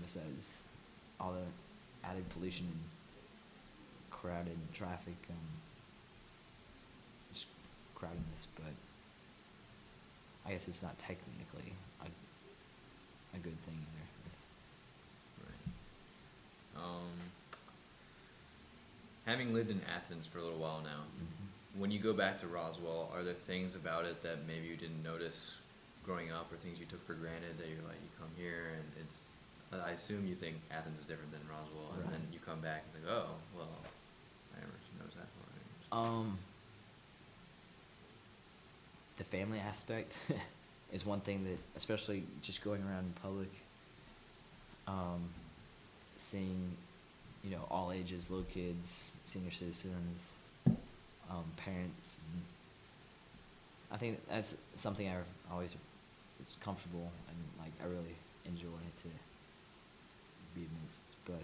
besides all the added pollution and crowded traffic, just crowdedness. But I guess it's not technically a good thing either. Right. Having lived in Athens for a little while now, when you go back to Roswell, are there things about it that maybe you didn't notice growing up, or things you took for granted that you're like, you come here and it's, I assume you think Athens is different than Roswell, and Right. then you come back and think, oh, well, I never noticed that before. The family aspect is one thing that, especially just going around in public, seeing, all ages, little kids, senior citizens, parents. And I think that's something I always is comfortable and like I really enjoy to be amidst. But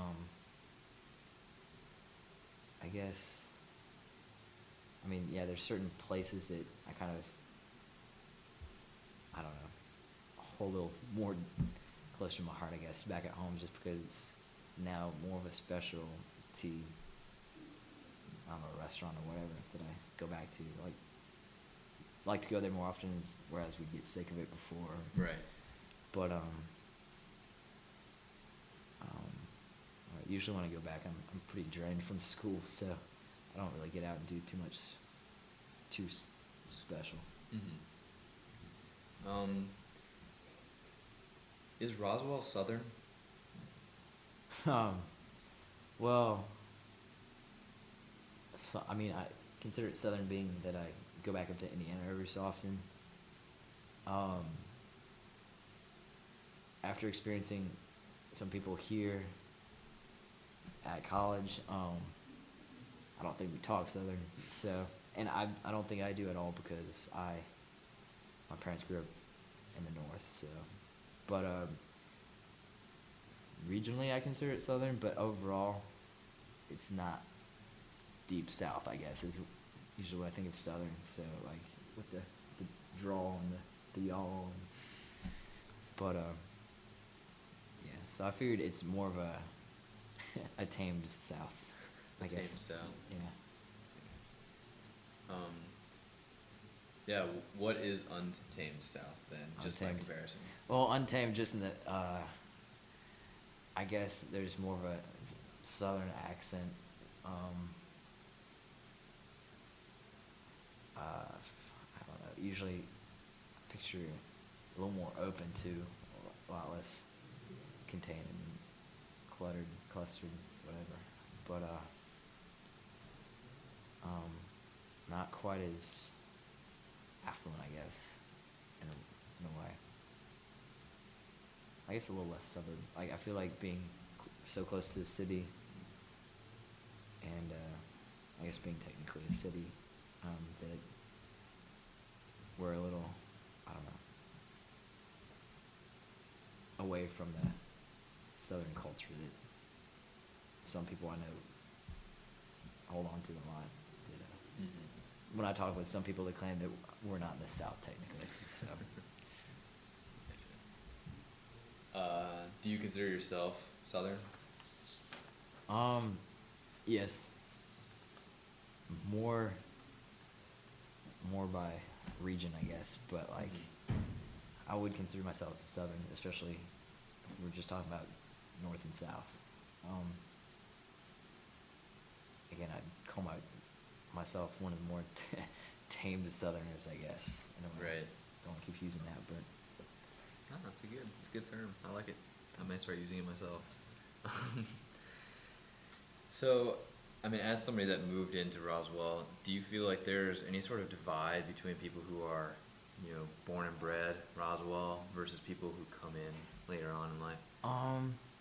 I guess, there's certain places that I kind of, I don't know, hold a little more close to my heart, I guess, back at home, just because it's now more of a specialty, I don't know, a restaurant or whatever that I go back to. Like to go there more often, whereas we get sick of it before. Right. But usually when I go back, I'm pretty drained from school, so I don't really get out and do too much too special. Mm-hmm. Is Roswell Southern? Well, so, I consider it Southern being that I go back up to Indiana every so often. After experiencing some people here at college, I don't think we talk Southern, so, and I don't think I do at all because my parents grew up in the North, so, but regionally I consider it Southern, but overall it's not deep South, I guess, is usually what I think of Southern, so like with the drawl and the y'all, but yeah, so I figured it's more of a tamed South, I guess. Tamed South. Yeah. Yeah, what is untamed South then, just by Untamed. comparison? Well, untamed just in the, I guess there's more of a Southern accent. I don't know. Usually, I picture a little more open to, a lot less contained and cluttered, clustered, whatever. But not quite as affluent, I guess, in a way. I guess a little less suburb. Like I feel like being so close to the city, and I guess being technically a city, that we're a little, I don't know, away from the Southern culture that some people I know hold on to a lot. That, when I talk with some people, they claim that we're not in the South technically. So. Do you consider yourself Southern? Yes. More by region, I guess, but like, I would consider myself Southern, especially if we're just talking about North and South. Again, I'd call myself one of the more tamed Southerners, I guess. In a way. Right. Don't keep using that, but. Oh, that's a good term. I like it. I may start using it myself. So, as somebody that moved into Roswell, do you feel like there's any sort of divide between people who are, born and bred Roswell versus people who come in later on in life?